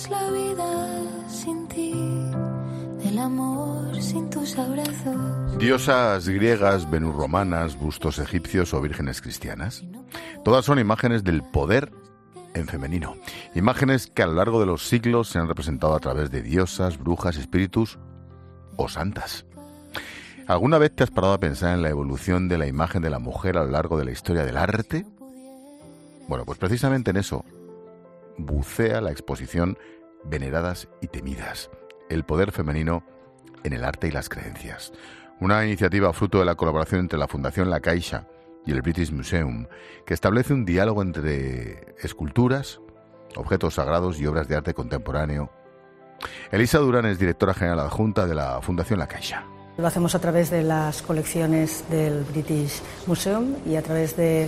es la vida sin ti? Del amor sin tus abrazos. Diosas griegas, venusromanas, bustos egipcios o vírgenes cristianas. Todas son imágenes del poder en femenino. Imágenes que a lo largo de los siglos se han representado a través de diosas, brujas, espíritus o santas. ¿Alguna vez te has parado a pensar en la evolución de la imagen de la mujer a lo largo de la historia del arte? Bueno, pues precisamente en eso bucea la exposición Veneradas y Temidas, el poder femenino en el arte y las creencias. Una iniciativa fruto de la colaboración entre la Fundación La Caixa y el British Museum, que establece un diálogo entre esculturas, objetos sagrados y obras de arte contemporáneo. Elisa Durán es directora general adjunta de la Fundación La Caixa. Lo hacemos a través de las colecciones del British Museum y a través de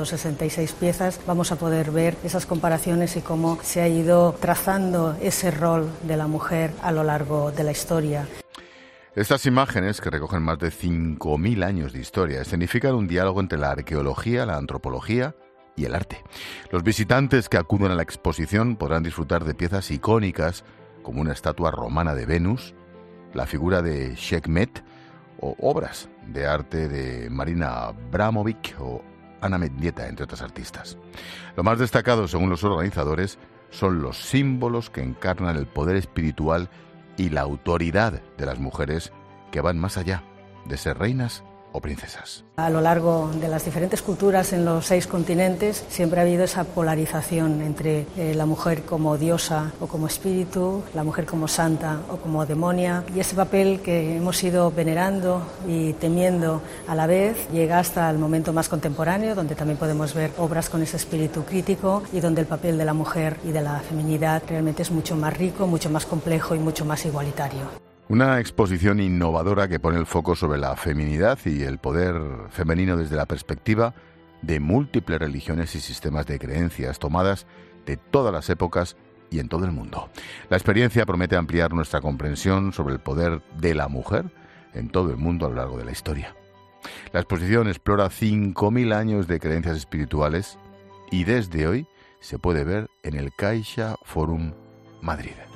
166 piezas vamos a poder ver esas comparaciones y cómo se ha ido trazando ese rol de la mujer a lo largo de la historia. Estas imágenes, que recogen más de 5.000 años de historia, escenifican un diálogo entre la arqueología, la antropología y el arte. Los visitantes que acuden a la exposición podrán disfrutar de piezas icónicas como una estatua romana de Venus, la figura de Sekhmet o obras de arte de Marina Abramovic o Ana Mendieta, entre otras artistas. Lo más destacado, según los organizadores, son los símbolos que encarnan el poder espiritual y la autoridad de las mujeres, que van más allá de ser reinas o princesas. A lo largo de las diferentes culturas en los 6 continentes siempre ha habido esa polarización entre la mujer como diosa o como espíritu, la mujer como santa o como demonia, y ese papel que hemos ido venerando y temiendo a la vez llega hasta el momento más contemporáneo, donde también podemos ver obras con ese espíritu crítico y donde el papel de la mujer y de la feminidad realmente es mucho más rico, mucho más complejo y mucho más igualitario. Una exposición innovadora que pone el foco sobre la feminidad y el poder femenino desde la perspectiva de múltiples religiones y sistemas de creencias tomadas de todas las épocas y en todo el mundo. La experiencia promete ampliar nuestra comprensión sobre el poder de la mujer en todo el mundo a lo largo de la historia. La exposición explora 5.000 años de creencias espirituales y desde hoy se puede ver en el Caixa Forum Madrid.